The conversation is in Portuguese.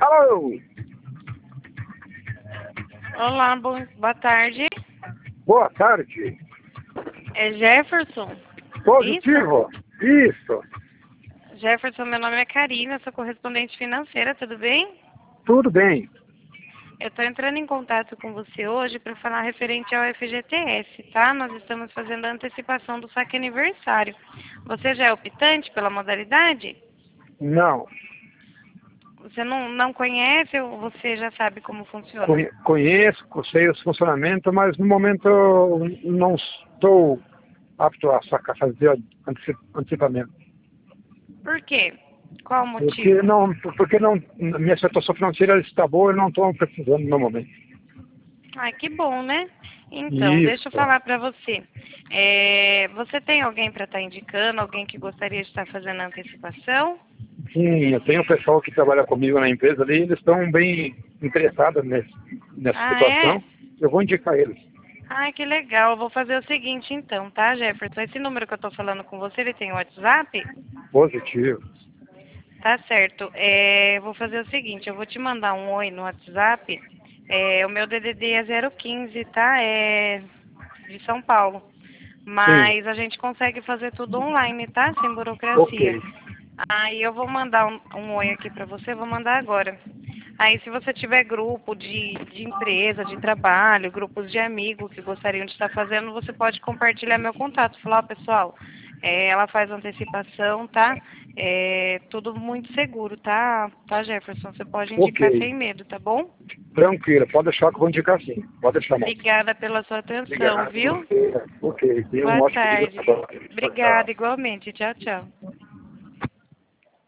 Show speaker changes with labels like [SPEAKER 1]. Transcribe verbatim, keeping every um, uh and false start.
[SPEAKER 1] Alô?
[SPEAKER 2] Olá, bom, boa tarde.
[SPEAKER 1] Boa tarde.
[SPEAKER 2] É Jefferson?
[SPEAKER 1] Positivo? Isso. Isso.
[SPEAKER 2] Jefferson, meu nome é Karina, sou correspondente financeira, tudo bem?
[SPEAKER 1] Tudo bem.
[SPEAKER 2] Eu estou entrando em contato com você hoje para falar referente ao F G T S, tá? Nós estamos fazendo a antecipação do saque aniversário. Você já é optante pela modalidade?
[SPEAKER 1] Não.
[SPEAKER 2] Você não, não conhece ou você já sabe como funciona?
[SPEAKER 1] Conhe- Conheço, sei os funcionamentos, mas no momento eu não estou apto a sacar, fazer anteci- antecipamento.
[SPEAKER 2] Por quê? Qual o
[SPEAKER 1] Porque,
[SPEAKER 2] motivo?
[SPEAKER 1] não, porque não, minha situação financeira está boa e não estou precisando no momento.
[SPEAKER 2] Ai, que bom, né? Então, deixa eu
[SPEAKER 1] Isso.
[SPEAKER 2] falar para você. É, você tem alguém para estar indicando, alguém que gostaria de estar fazendo a antecipação?
[SPEAKER 1] Sim, eu tenho um pessoal que trabalha comigo na empresa ali, eles estão bem interessados nesse, nessa
[SPEAKER 2] Ah, é?
[SPEAKER 1] situação. Eu vou indicar eles.
[SPEAKER 2] Ai, que legal. Eu vou fazer o seguinte então, tá, Jefferson? Esse número que eu tô falando com você, ele tem WhatsApp?
[SPEAKER 1] Positivo.
[SPEAKER 2] Tá certo. É, eu vou fazer o seguinte, eu vou te mandar um oi no WhatsApp. É, o meu D D D é zero quinze, tá? É de São Paulo.
[SPEAKER 1] Sim.
[SPEAKER 2] Mas a gente consegue fazer tudo online, tá? Sem burocracia.
[SPEAKER 1] Ok.
[SPEAKER 2] Aí eu vou mandar um, um oi aqui pra você, vou mandar agora. Aí se você tiver grupo de, de empresa, de trabalho, grupos de amigos que gostariam de estar fazendo, você pode compartilhar meu contato. Falar, ó, pessoal, é, ela faz antecipação, tá? É tudo muito seguro, tá? Tá, Jefferson? Você pode indicar
[SPEAKER 1] Ok.
[SPEAKER 2] sem medo, tá bom?
[SPEAKER 1] Tranquilo. Pode deixar que eu vou indicar sim. Pode deixar, moço.
[SPEAKER 2] Obrigada pela sua atenção,
[SPEAKER 1] Obrigado.
[SPEAKER 2] viu?
[SPEAKER 1] Ok. Ok. Tenha um
[SPEAKER 2] Boa
[SPEAKER 1] ótimo dia.
[SPEAKER 2] tarde.
[SPEAKER 1] Tchau, tchau.
[SPEAKER 2] Obrigada, igualmente. Tchau, tchau.